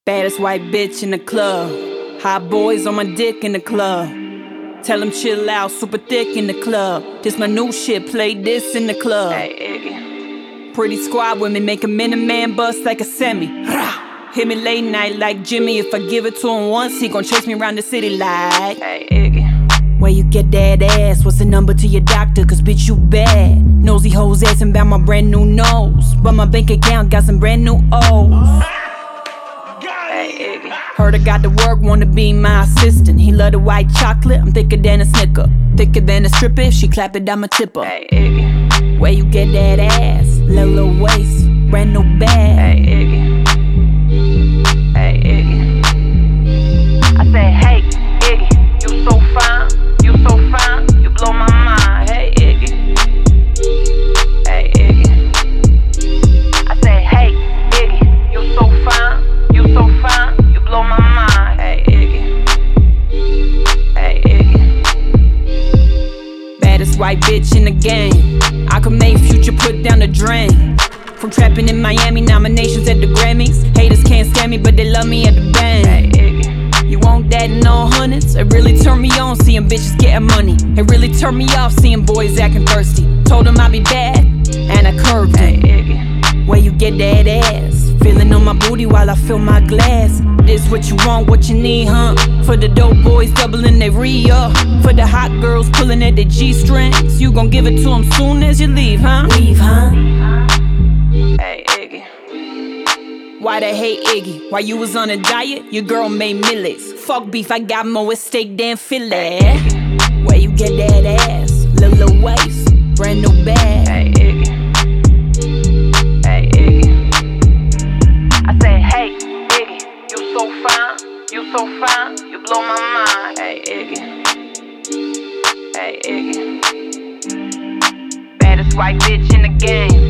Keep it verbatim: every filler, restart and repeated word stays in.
Baddest white bitch in the club. Hot boys on my dick in the club. Tell them chill out, super thick in the club. This my new shit, play this in the club. Hey, Iggy. Pretty squad women make a minute man bust like a semi. Hit me late night like Jimmy. If I give it to him once, he gon' chase me around the city like. Hey, Iggy. Where you get that ass? What's the number to your doctor? Cause bitch you bad. Nosy hoes asking about my brand new nose, but my bank account got some brand new O's. Hey, Iggy. Heard I got the work, wanna be my assistant. He love the white chocolate, I'm thicker than a Snicker. Thicker than a stripper, if she clap it, I'ma tip her. Hey, Iggy. Where you get that ass? Little, little waist, brand new bag. Hey, Iggy. Hey, Iggy. I say, hey, Iggy, you so fine, you so fine, you blow my mind. Hey, Iggy. Hey, Iggy. I say, hey, Iggy, you so fine, you so fine, you blow my mind. Hey, Iggy. Hey, Iggy. Baddest white bitch in the game. I could make Future put down the drain. From trapping in Miami, nominations at the Grammys. Haters can't stand me, but they love me at the band. Hey, Iggy. You want that in all hundreds? It really turned me on seeing bitches getting money. It really turned me off seeing boys acting thirsty. Told them I'd be bad, and I curved Hey, it. Iggy. Where you get that ass? Feeling on my booty while I fill my glass. This what you want, what you need, huh? For the dope boys doubling their re-up. For the hot girls pulling at their G-strings. You gon' give it to them soon as you leave, huh? Leave, huh? Hey, Iggy. Why they hate Iggy? Why you was on a diet? Your girl made millets. Fuck beef, I got more at stake than Philly. Where you get that ass? Little, little waist, brand new bag. Hey, Iggy. Hey, Iggy. I say, hey, Iggy, you so fine, you so fine, you blow my mind. Hey, Iggy. Hey, Iggy. Baddest white bitch in the game.